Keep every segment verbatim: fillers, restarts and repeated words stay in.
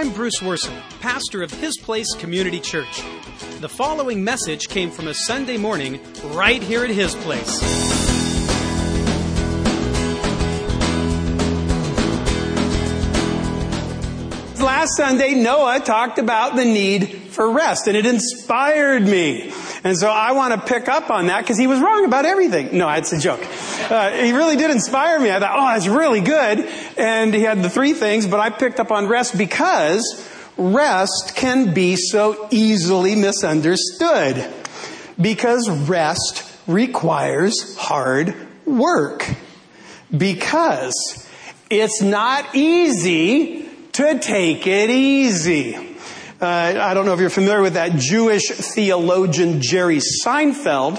I'm Bruce Worson, pastor of His Place Community Church. The following message came from a Sunday morning right here at His Place. Last Sunday, Noah talked about the need for rest, and it inspired me. And so I want to pick up on that because he was wrong about everything. No, it's a joke. Uh, he really did inspire me. I thought, oh, that's really good. And he had the three things, but I picked up on rest because rest can be so easily misunderstood. Because rest requires hard work. Because it's not easy to take it easy. Uh, I don't know if you're familiar with that Jewish theologian Jerry Seinfeld.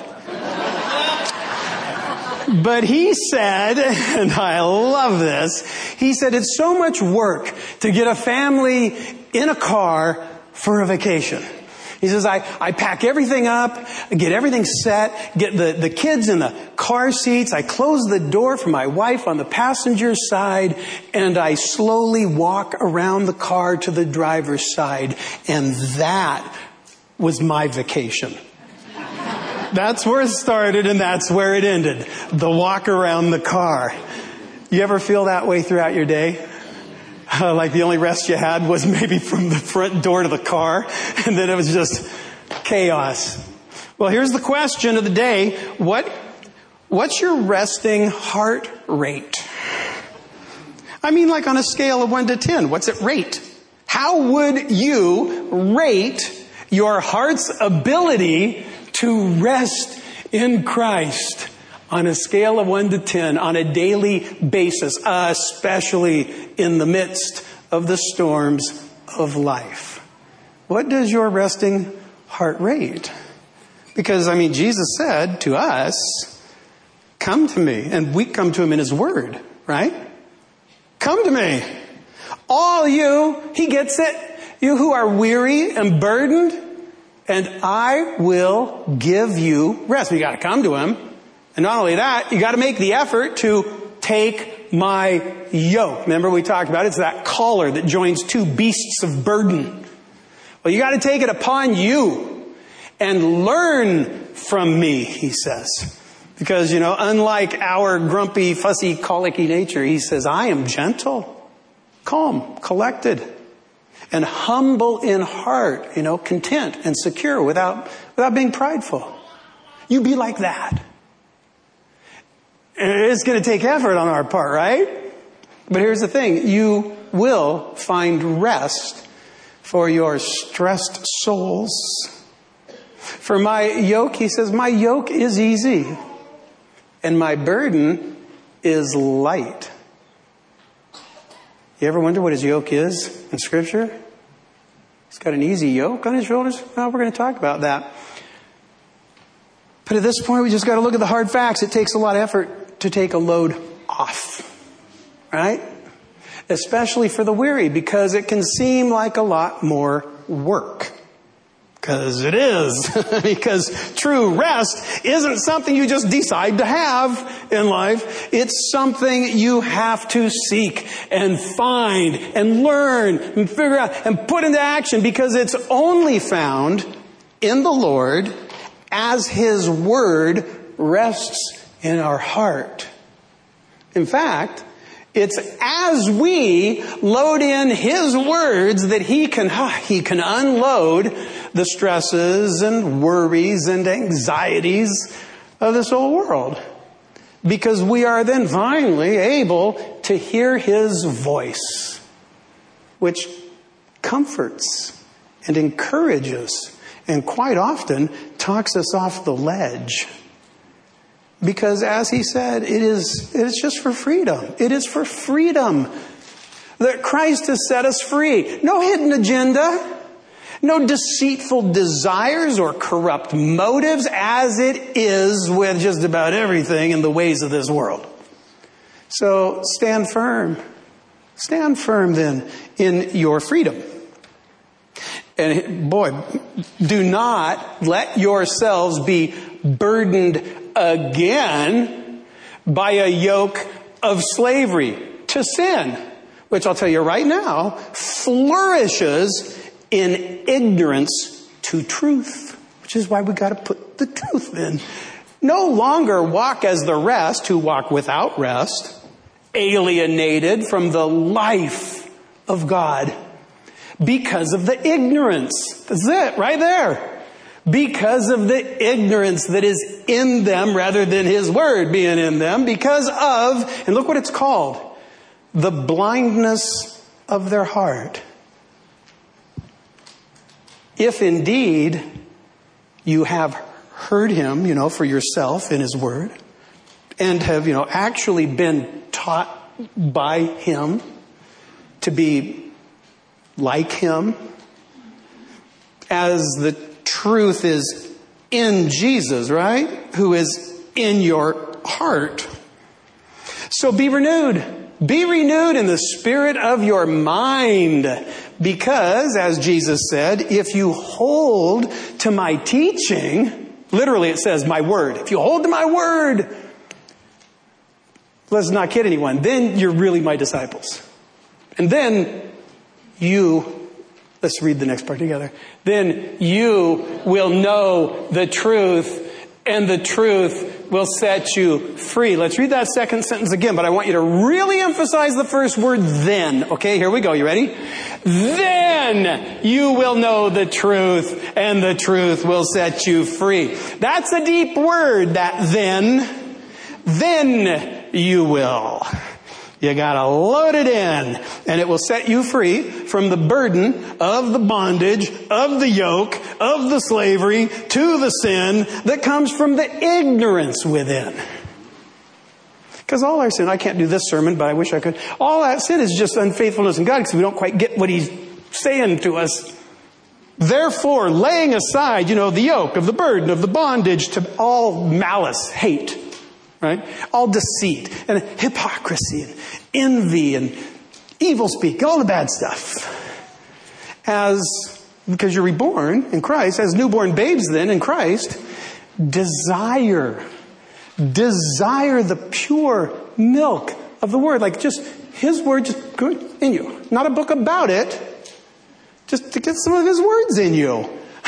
But he said, and I love this, he said it's so much work to get a family in a car for a vacation. He says, I, I pack everything up, get everything set, get the, the kids in the car seats, I close the door for my wife on the passenger side, and I slowly walk around the car to the driver's side. And that was my vacation. That's where it started and that's where it ended. The walk around the car. You ever feel that way throughout your day? Uh, like the only rest you had was maybe from the front door to the car, and then it was just chaos. Well, here's the question of the day. What, what's your resting heart rate? I mean, like on a scale of one to ten, what's it rate? How would you rate your heart's ability to rest in Christ on a scale of one to ten on a daily basis, especially in the midst of the storms of life? What does your resting heart rate? Because, I mean, Jesus said to us, come to me. And we come to him in his word, right? Come to me. All you, he gets it, you who are weary and burdened, and I will give you rest. You got to come to him. And not only that, you got to make the effort to take my yoke. Remember we talked about it? It's that collar that joins two beasts of burden. Well, you got to take it upon you and learn from me, he says. Because, you know, unlike our grumpy, fussy, colicky nature, he says, I am gentle, calm, collected, and humble in heart, you know, content and secure without, without being prideful. You be like that. It's going to take effort on our part, right? But here's the thing. You will find rest for your stressed souls. For my yoke, he says, my yoke is easy and my burden is light. You ever wonder what his yoke is in Scripture? He's got an easy yoke on his shoulders. Well, we're going to talk about that. But at this point, we just got to look at the hard facts. It takes a lot of effort to take a load off, right? Especially for the weary, because it can seem like a lot more work. Because it is. Because true rest isn't something you just decide to have in life. It's something you have to seek and find and learn and figure out and put into action, because it's only found in the Lord as his word rests in our heart. In fact, it's as we load in his words that he can, he can unload the stresses and worries and anxieties of this whole world. Because we are then finally able to hear his voice, which comforts and encourages and quite often talks us off the ledge. Because as he said, it is, it is just for freedom. It is for freedom that Christ has set us free. No hidden agenda. No deceitful desires or corrupt motives, as it is with just about everything in the ways of this world. So stand firm. Stand firm then in your freedom. And boy, do not let yourselves be burdened again by a yoke of slavery to sin. which I'll tell you right now, flourishes in ignorance to truth, which is why we got to put the truth in. No longer walk as the rest who walk without rest, alienated from the life of God because of the ignorance. That's it, right there. Because of the ignorance that is in them rather than His Word being in them. Because of, and look what it's called, the blindness of their heart. If indeed you have heard Him, you know, for yourself in His Word, and have, you know, actually been taught by Him to be like Him, as the truth is in Jesus, right? Who is in your heart. So be renewed. Be renewed in the spirit of your mind. Because, as Jesus said, if you hold to my teaching, literally it says my word. If you hold to my word, let's not kid anyone, then you're really my disciples. And then you... Let's read the next part together. Then you will know the truth, and the truth will set you free. Let's read that second sentence again, but I want you to really emphasize the first word, then. Okay, here we go. You ready? Then you will know the truth, and the truth will set you free. That's a deep word, that then. Then you will. You gotta load it in, and it will set you free from the burden of the bondage, of the yoke, of the slavery, to the sin that comes from the ignorance within. Because all our sin, I can't do this sermon, but I wish I could. All that sin is just unfaithfulness in God because we don't quite get what He's saying to us. Therefore, laying aside, you know, the yoke of the burden of the bondage to all malice, hate. Right? All deceit and hypocrisy and envy and evil speak, all the bad stuff. As, because you're reborn in Christ, as newborn babes then in Christ, desire, desire the pure milk of the Word. Like just His Word just good in you. Not a book about it, just to get some of His words in you.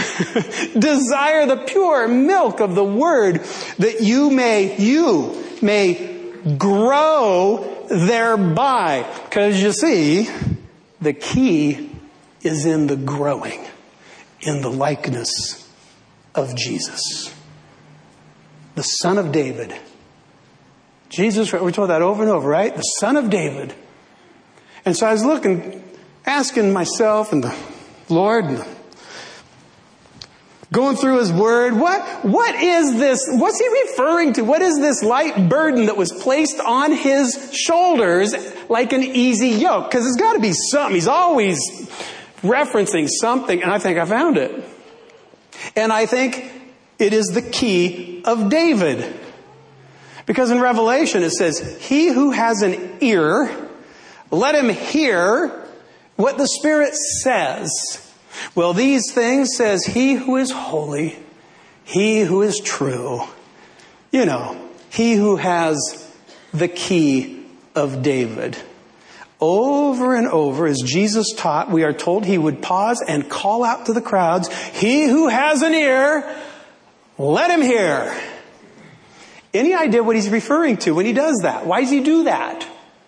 Desire the pure milk of the Word that you may, you may grow thereby. Because you see, the key is in the growing, in the likeness of Jesus. The Son of David. Jesus, we're told that over and over, right? The Son of David. And so I was looking, asking myself and the Lord and the going through His Word, what, what is this? What's He referring to? What is this light burden that was placed on His shoulders like an easy yoke? Because it's got to be something. He's always referencing something, and I think I found it. And I think it is the key of David. Because in Revelation it says, he who has an ear, let him hear what the Spirit says. Well, these things says he who is holy, he who is true. You know, he who has the key of David. Over and over, as Jesus taught, we are told He would pause and call out to the crowds, he who has an ear, let him hear. Any idea what He's referring to when He does that? Why does He do that?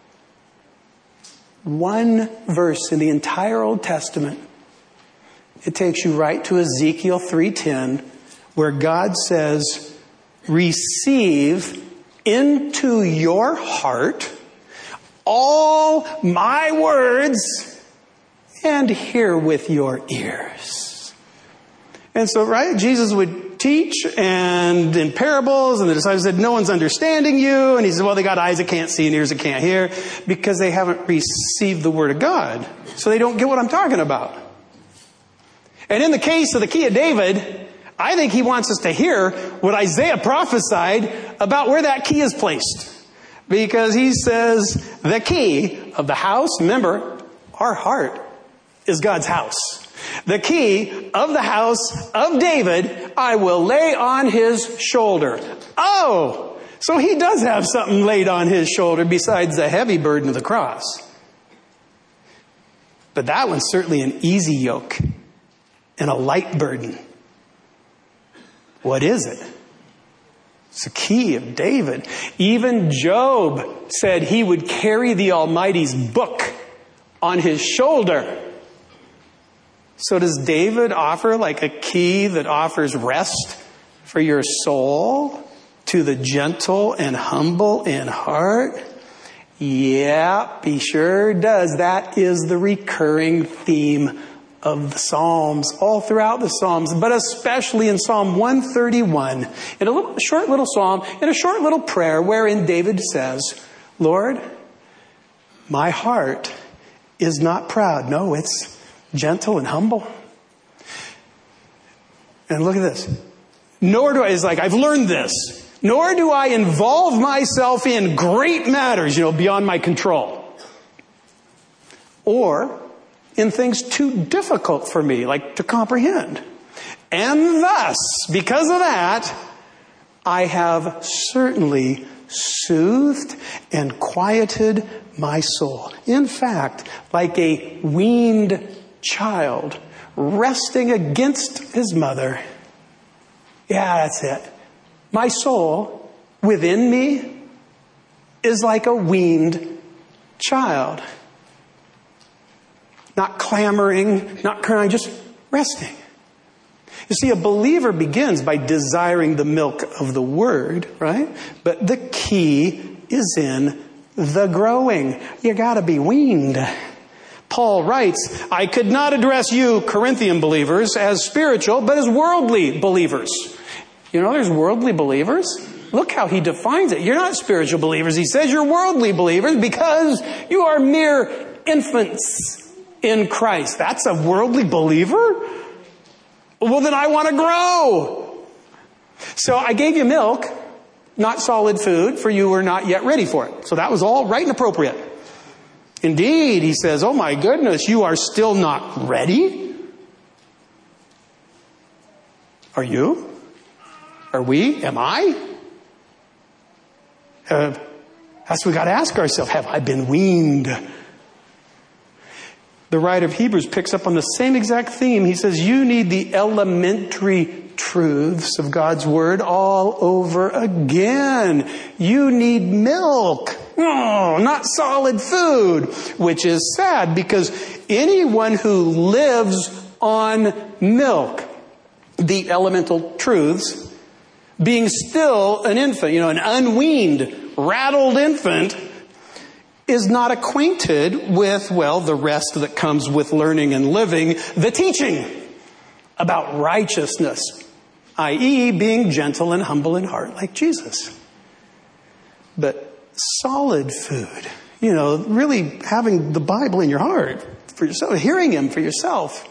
One verse in the entire Old Testament. It takes you right to Ezekiel three ten, where God says, receive into your heart all my words and hear with your ears. And so, right, Jesus would teach and in parables, and the disciples said, no one's understanding you. And He said, well, they got eyes that can't see and ears that can't hear because they haven't received the Word of God. So they don't get what I'm talking about. And in the case of the key of David, I think He wants us to hear what Isaiah prophesied about where that key is placed. Because he says the key of the house, remember, our heart is God's house. The key of the house of David, I will lay on His shoulder. Oh, so He does have something laid on His shoulder besides the heavy burden of the cross. But that one's certainly an easy yoke and a light burden. What is it? It's the key of David. Even Job said he would carry the Almighty's book on his shoulder. So does David offer like a key that offers rest for your soul to the gentle and humble in heart? Yeah, he sure does. That is the recurring theme of the Psalms, all throughout the Psalms, but especially in Psalm one thirty-one, in a little, short little psalm, in a short little prayer wherein David says, Lord, my heart is not proud. No, it's gentle and humble. And look at this. Nor do I, it's like, I've learned this. Nor do I involve myself in great matters, you know, beyond my control. Or in things too difficult for me, like to comprehend. And thus, because of that, I have certainly soothed and quieted my soul. In fact, like a weaned child resting against his mother. Yeah, that's it. My soul within me is like a weaned child. Not clamoring, not crying, just resting. You see, a believer begins by desiring the milk of the word, right? But the key is in the growing. You gotta be weaned. Paul writes, I could not address you, Corinthian believers, as spiritual, but as worldly believers. You know, there's worldly believers. Look how he defines it. You're not spiritual believers. He says you're worldly believers because you are mere infants in Christ. That's a worldly believer? Well, then I want to grow. So I gave you milk, not solid food, for you were not yet ready for it. So that was all right and appropriate. Indeed, he says, oh my goodness, you are still not ready? Are you? Are we? Am I? Uh, that's what we got to ask ourselves. Have I been weaned? The writer of Hebrews picks up on the same exact theme. He says, you need the elementary truths of God's word all over again. You need milk. Oh, not solid food, which is sad because anyone who lives on milk, the elemental truths, being still an infant, you know, an unweaned, rattled infant, is not acquainted with, well, the rest that comes with learning and living, the teaching about righteousness, that is being gentle and humble in heart like Jesus. But solid food, you know, really having the Bible in your heart for yourself, hearing Him for yourself.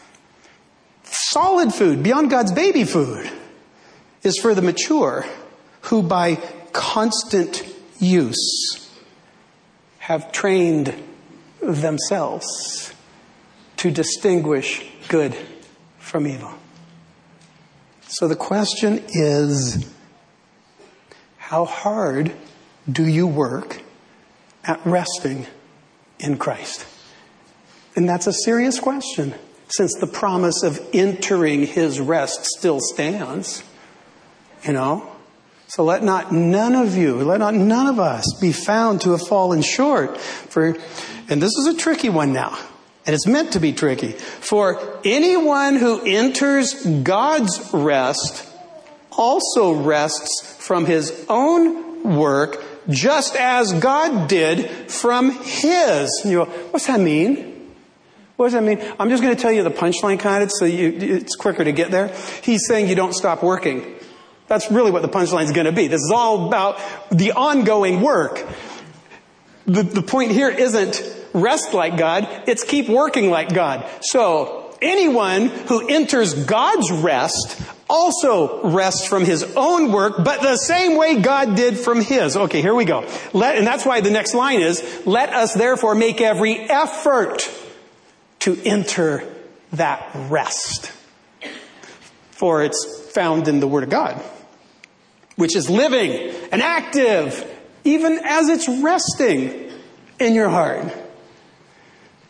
Solid food beyond God's baby food is for the mature who by constant use have trained themselves to distinguish good from evil. So the question is, how hard do you work at resting in Christ? And that's a serious question, since the promise of entering His rest still stands. You know? So let not none of you, let not none of us be found to have fallen short. For, and this is a tricky one now, and it's meant to be tricky. For anyone who enters God's rest also rests from his own work, just as God did from His. You know, what's that mean? What does that mean? I'm just going to tell you the punchline kind of, so you, it's quicker to get there. He's saying you don't stop working. That's really what the punchline is going to be. This is all about the ongoing work. The, the point here isn't rest like God. It's keep working like God. So anyone who enters God's rest also rests from his own work, but the same way God did from His. Okay, here we go. Let, and that's why the next line is, let us therefore make every effort to enter that rest. For it's found in the Word of God, which is living and active, even as it's resting in your heart.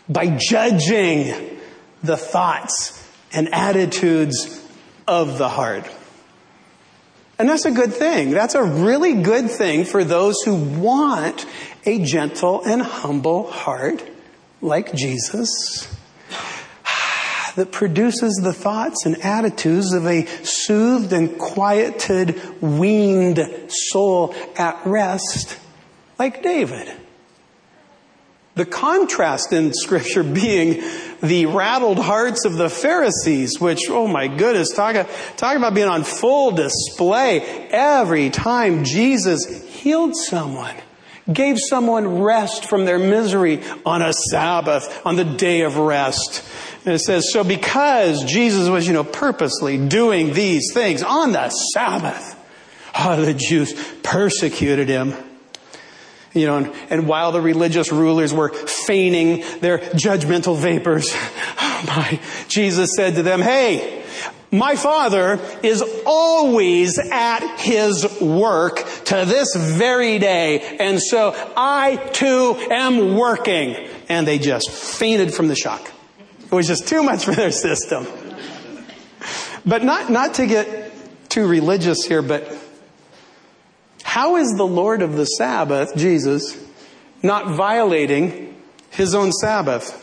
by judging the thoughts and attitudes of the heart. And that's a good thing. That's a really good thing for those who want a gentle and humble heart like Jesus, that produces the thoughts and attitudes of a soothed and quieted, weaned soul at rest like David. The contrast in Scripture being the rattled hearts of the Pharisees, which, oh my goodness, talk, talk about being on full display every time Jesus healed someone, gave someone rest from their misery on a Sabbath, on the day of rest. And it says, so because Jesus was, you know, purposely doing these things on the Sabbath, oh, the Jews persecuted him. You know, and, and while the religious rulers were feigning their judgmental vapors, oh my, Jesus said to them, hey, my Father is always at His work to this very day. And so I too am working. And they just fainted from the shock. It was just too much for their system. But not, not to get too religious here, but how is the Lord of the Sabbath, Jesus, not violating His own Sabbath?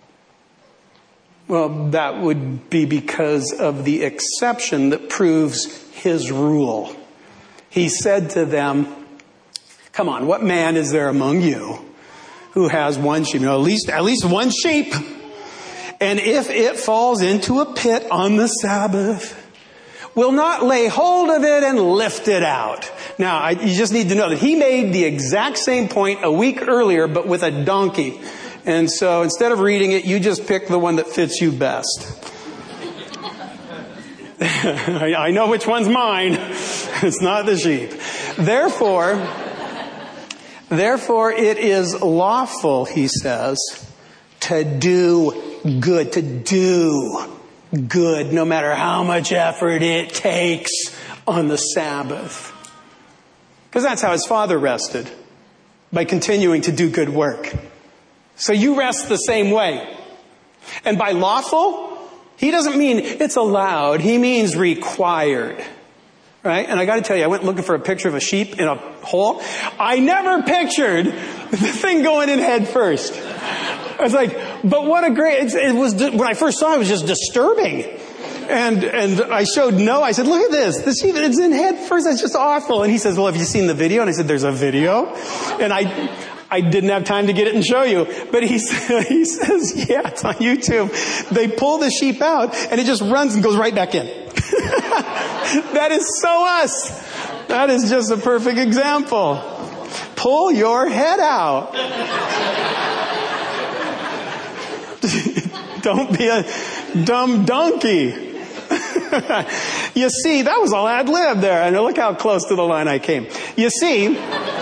Well, that would be because of the exception that proves His rule. He said to them, come on, what man is there among you who has one sheep? You know, at least, at least one sheep. And if it falls into a pit on the Sabbath, will not lay hold of it and lift it out. Now, I, you just need to know that he made the exact same point a week earlier, but with a donkey. And so instead of reading it, you just pick the one that fits you best. I, I know which one's mine. It's not the sheep. Therefore, therefore it is lawful, he says, to do good, to do good, no matter how much effort it takes on the Sabbath. Because that's how his Father rested, by continuing to do good work. So you rest the same way. And by lawful, he doesn't mean it's allowed. He means required. Right? And I got to tell you, I went looking for a picture of a sheep in a hole. I never pictured the thing going in head first. I was like, but what a great, it, it was, when I first saw it, it was just disturbing. And, and I showed Noah, I said, look at this. The sheep, it's in head first. That's just awful. And he says, well, have you seen the video? And I said, there's a video. And I, I didn't have time to get it and show you. But he, he says, yeah, it's on YouTube. They pull the sheep out and it just runs and goes right back in. That is so us. That is just a perfect example. Pull your head out. Don't be a dumb donkey. You see, that was all ad-lib there. And look how close to the line I came. You see,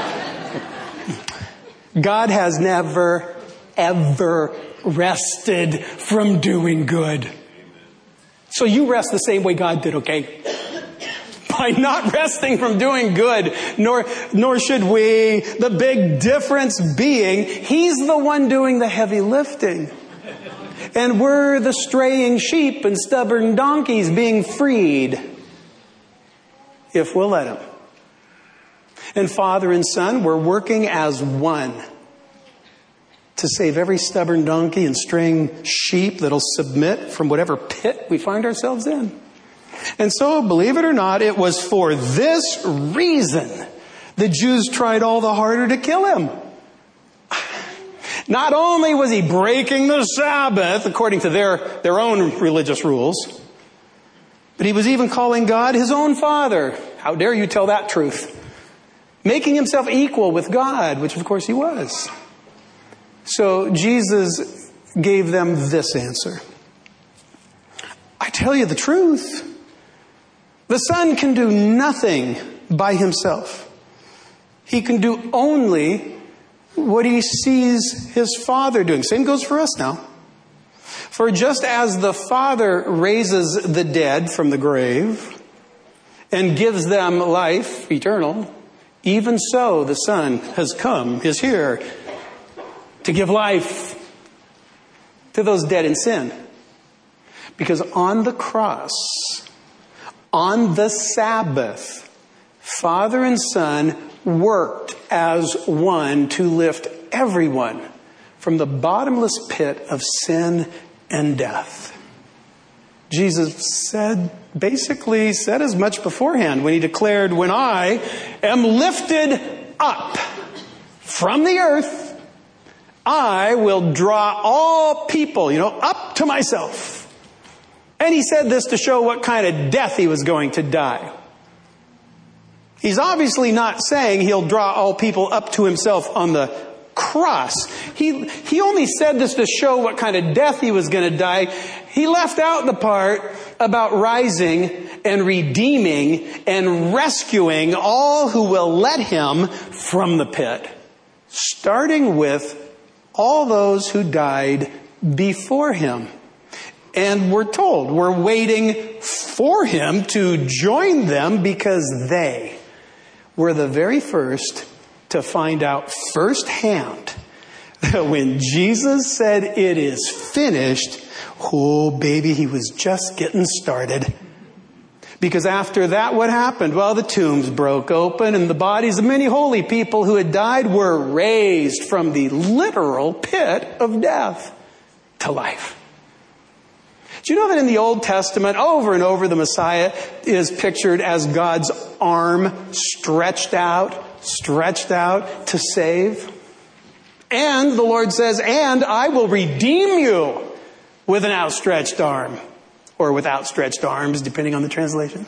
God has never, ever rested from doing good. So you rest the same way God did, okay? By not resting from doing good, nor, nor should we. The big difference being, He's the one doing the heavy lifting. And we're the straying sheep and stubborn donkeys being freed, if we'll let Him. And Father and Son, we're working as one to save every stubborn donkey and straying sheep that'll submit from whatever pit we find ourselves in. And so, believe it or not, it was for this reason the Jews tried all the harder to kill Him. Not only was He breaking the Sabbath according to their, their own religious rules, but He was even calling God His own Father. How dare you tell that truth? Making Himself equal with God, which of course He was. So Jesus gave them this answer. I tell you the truth. The Son can do nothing by Himself. He can do only what He sees His Father doing. Same goes for us now. For just as the Father raises the dead from the grave and gives them life eternal, even so the Son has come, is here, to give life. to those dead in sin. Because on the cross, on the Sabbath, Father and Son worked as one to lift everyone from the bottomless pit of sin and death. Jesus said, basically said as much beforehand when he declared, when I am lifted up from the earth, I will draw all people, you know, up to myself. And he said this to show what kind of death he was going to die. He's obviously not saying he'll draw all people up to himself on the cross. He, he only said this to show what kind of death he was going to die. He left out the part about rising and redeeming and rescuing all who will let him from the pit. Starting with all those who died before him. And we're told we're waiting for him to join them because they were the very first to find out firsthand that when Jesus said it is finished, oh baby, he was just getting started. Because after that, what happened? Well, the tombs broke open and the bodies of many holy people who had died were raised from the literal pit of death to life. Do you know that in the Old Testament, over and over, the Messiah is pictured as God's arm stretched out, stretched out to save? And the Lord says, and I will redeem you with an outstretched arm. Or with outstretched arms, depending on the translation.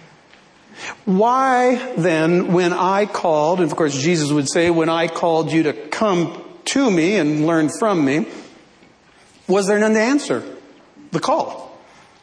Why then, when I called, and of course Jesus would say, when I called you to come to me and learn from me, was there none to answer the call?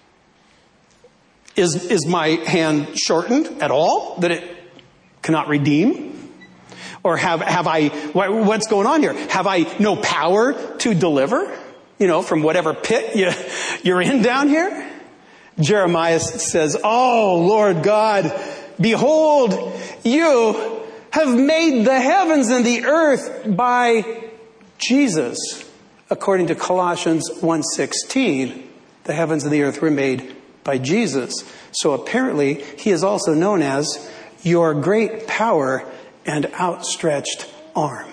Is, is my hand shortened at all, that it cannot redeem? Or have, have I, what, what's going on here? Have I no power to deliver, you know, from whatever pit you, you're in down here? Jeremiah says, oh, Lord God, behold, you have made the heavens and the earth by Jesus. According to Colossians one sixteen, the heavens and the earth were made by Jesus. So apparently, he is also known as your great power and outstretched arm.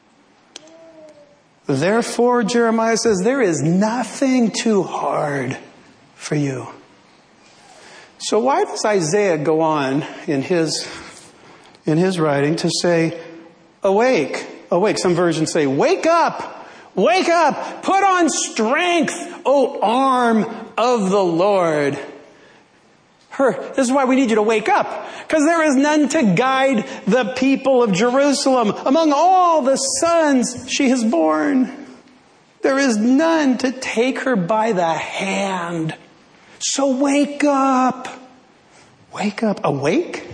Therefore, Jeremiah says, there is nothing too hard for you. So why does Isaiah go on in his, in his writing to say, awake, awake? Some versions say, wake up, wake up, put on strength, O arm of the Lord. Her, this is why we need you to wake up, because there is none to guide the people of Jerusalem. Among all the sons she has borne, there is none to take her by the hand. So wake up. Wake up. Awake?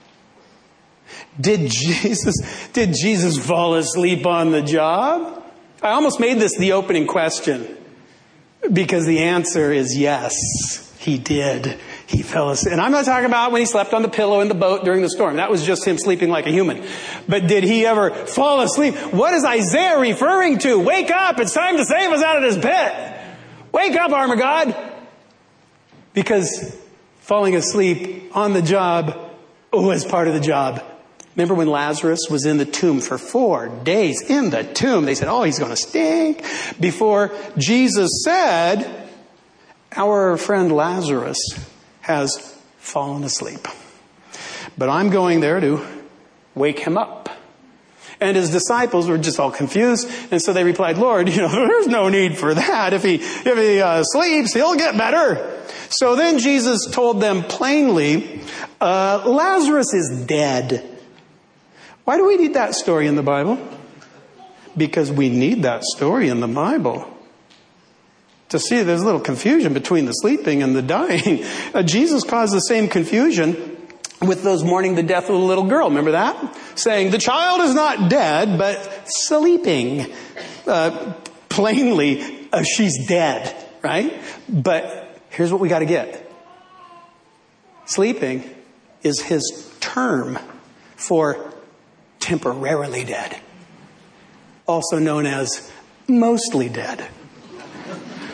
Did Jesus, did Jesus fall asleep on the job? I almost made this the opening question because the answer is yes, he did. He fell asleep. And I'm not talking about when he slept on the pillow in the boat during the storm. That was just him sleeping like a human. But did he ever fall asleep? What is Isaiah referring to? Wake up. It's time to save us out of this pit. Wake up, arm of God. Because falling asleep on the job was part of the job. Remember when Lazarus was in the tomb for four days in the tomb? They said, oh, he's going to stink. Before Jesus said, our friend Lazarus has fallen asleep. But I'm going there to wake him up. And his disciples were just all confused. And so they replied, Lord, you know, there's no need for that. If he, if he uh, sleeps, he'll get better. So then Jesus told them plainly, uh, Lazarus is dead. Why do we need that story in the Bible? Because we need that story in the Bible. To see there's a little confusion between the sleeping and the dying. Uh, Jesus caused the same confusion with those mourning the death of the little girl. Remember that? Saying, the child is not dead, but sleeping. Uh, plainly, uh, she's dead, right? But here's what we got to get. Sleeping is his term for temporarily dead. Also known as mostly dead.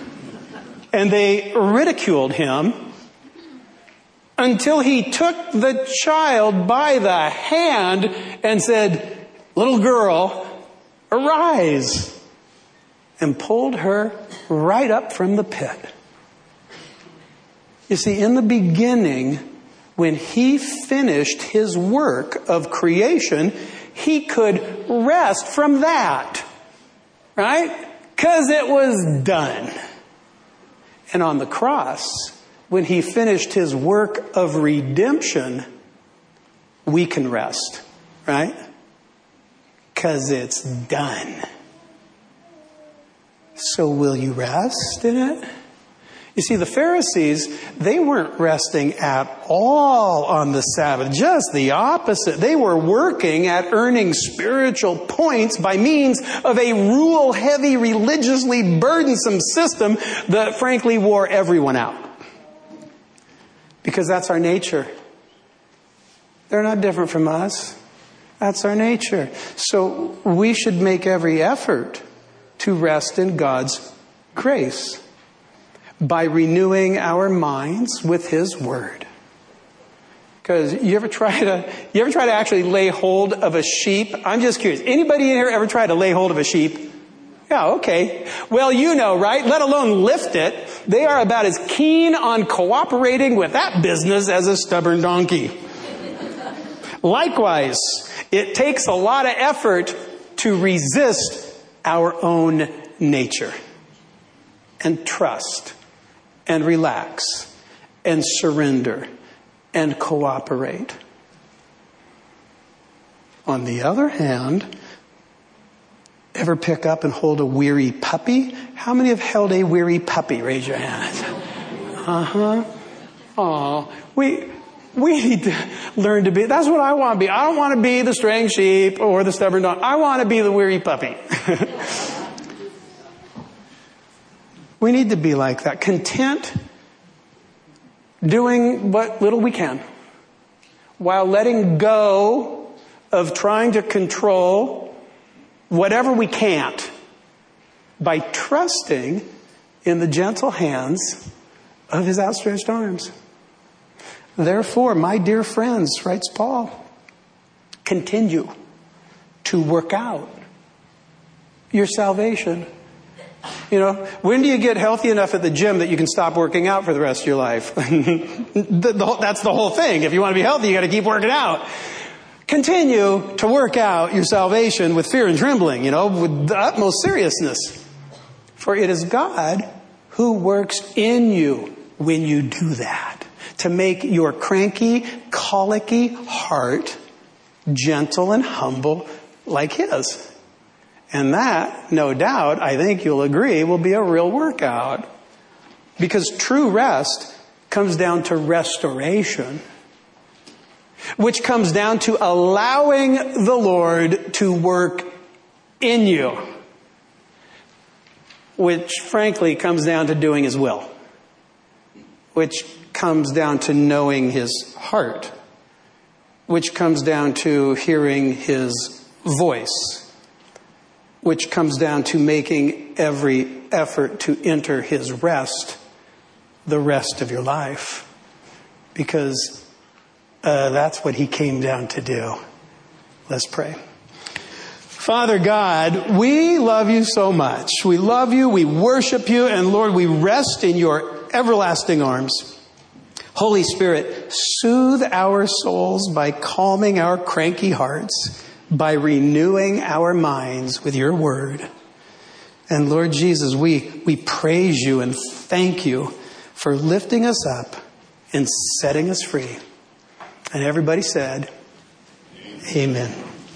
and they ridiculed him until he took the child by the hand and said, "Little girl, arise," and pulled her right up from the pit. You see, in the beginning, when he finished his work of creation, he could rest from that, right? Because it was done. And on the cross, when he finished his work of redemption, we can rest, right? Because it's done. So will you rest in it? You see, the Pharisees, they weren't resting at all on the Sabbath. Just the opposite. They were working at earning spiritual points by means of a rule-heavy, religiously burdensome system that frankly wore everyone out. Because that's our nature. They're not different from us. That's our nature. So we should make every effort to rest in God's grace by renewing our minds with His Word. Because you ever try to, you ever try to actually lay hold of a sheep? I'm just curious. Anybody in here ever try to lay hold of a sheep? Yeah, okay. Well, you know, right? Let alone lift it. They are about as keen on cooperating with that business as a stubborn donkey. Likewise, it takes a lot of effort to resist our own nature and trust and relax and surrender and cooperate. On the other hand, ever pick up and hold a weary puppy? How many have held a weary puppy? Raise your hands. Uh-huh. Oh, we we need to learn to be. That's what I want to be. I don't want to be the straying sheep or the stubborn dog. I want to be the weary puppy. We need to be like that, content doing what little we can, while letting go of trying to control whatever we can't by trusting in the gentle hands of His outstretched arms. Therefore, my dear friends, writes Paul, continue to work out your salvation. You know, when do you get healthy enough at the gym that you can stop working out for the rest of your life? the, the, that's the whole thing. If you want to be healthy, you got to keep working out. Continue to work out your salvation with fear and trembling, you know, with the utmost seriousness. For it is God who works in you when you do that, to make your cranky, colicky heart gentle and humble like His. And that, no doubt, I think you'll agree, will be a real workout. Because true rest comes down to restoration, which comes down to allowing the Lord to work in you, which frankly comes down to doing His will, which comes down to knowing His heart, which comes down to hearing His voice, which comes down to making every effort to enter His rest the rest of your life. Because uh, that's what He came down to do. Let's pray. Father God, we love You so much. We love You, we worship You, and Lord, we rest in Your everlasting arms. Holy Spirit, soothe our souls by calming our cranky hearts, by renewing our minds with Your Word. And Lord Jesus, we, we praise You and thank You for lifting us up and setting us free. And everybody said, Amen.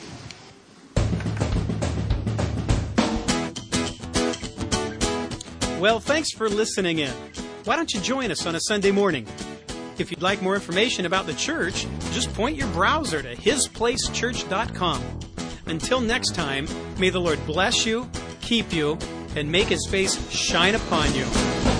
Well, thanks for listening in. Why don't you join us on a Sunday morning? If you'd like more information about the church, just point your browser to his place church dot com. Until next time, may the Lord bless you, keep you, and make His face shine upon you.